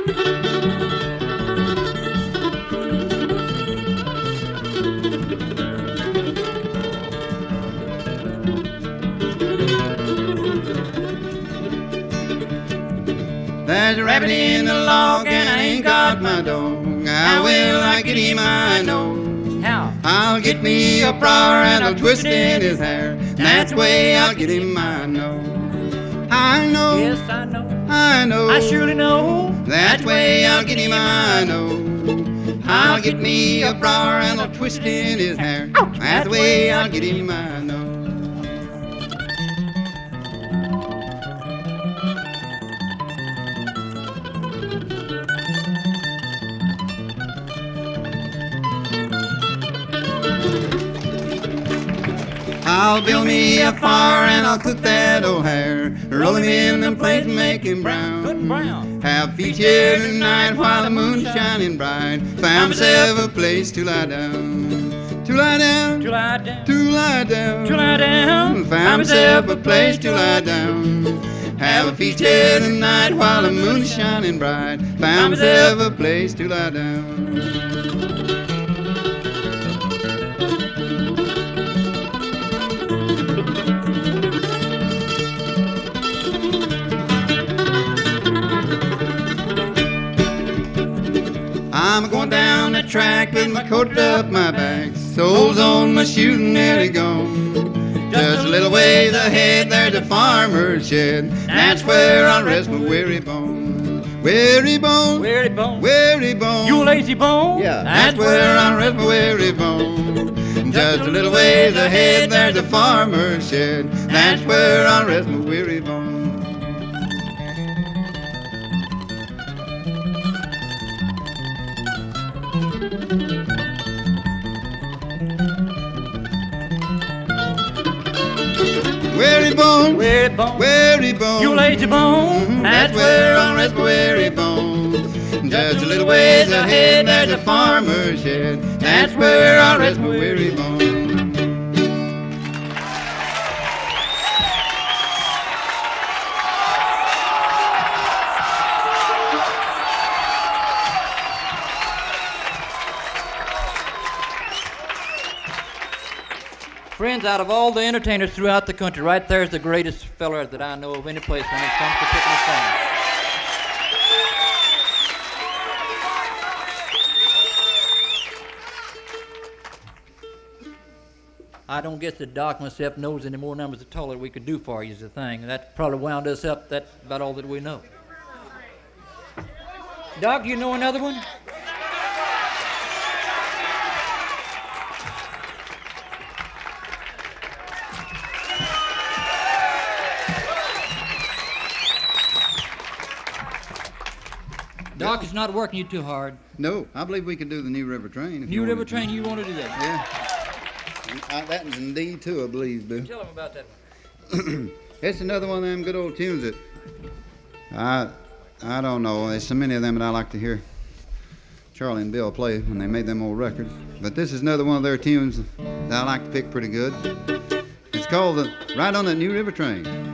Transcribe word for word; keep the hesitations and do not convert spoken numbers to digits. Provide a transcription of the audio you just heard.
There's a rabbit in the log and I ain't got my dog. How will I get him? I know. How? I'll get me a briar and I'll twist in his hair. That's the way I'll get him. I know. I know. Yes, I know. I know. I surely know. That's the way I'll get him. I know. I'll get me a briar and I'll twist in his hair. That's the way I'll get him. I know. I'll build me a fire and I'll cook that O'Hare. Roll him in them plates and make him brown. Good and brown. Have feast here tonight while the moon's shining bright. Found myself a place to lie down. To lie down. To lie down. To lie down. To lie down. Found myself a place to lie down. Have a feast here tonight while the moon's shining bright. Found myself a place to lie down. I'm going down the track with my coat up my back, soles on my shoes and nearly gone. Just a little ways ahead there's a farmer's shed. That's where I'll rest my weary bones. Weary bones, Weary bone. weary bones. You lazy bone. Yeah, that's where I'll rest my weary bones. Just a little ways ahead there's a farmer's shed. That's where I'll rest my weary bones. Weary bone, Weary bone. weary bone. You lazy bone. That's where I'll rest my weary bones. Just a little ways ahead there's a farmer's shed. That's where I'll rest my weary bones. Friends, out of all the entertainers throughout the country, right there's the greatest feller that I know of any place when it comes to picking a song. I don't guess the doc myself knows any more numbers of taller we could do for you is the thing. That probably wound us up. That's about all that we know. Doc, you know another one? Doc, it's not working you too hard. No, I believe we can do the New River Train. If New you River want to. Train, you want to do that? Yeah. I, that was in D too, I believe, Bill. Tell them about that one. It's another one of them good old tunes that I I don't know. There's so many of them that I like to hear Charlie and Bill play when they made them old records. But this is another one of their tunes that I like to pick pretty good. It's called the Ride on the New River Train.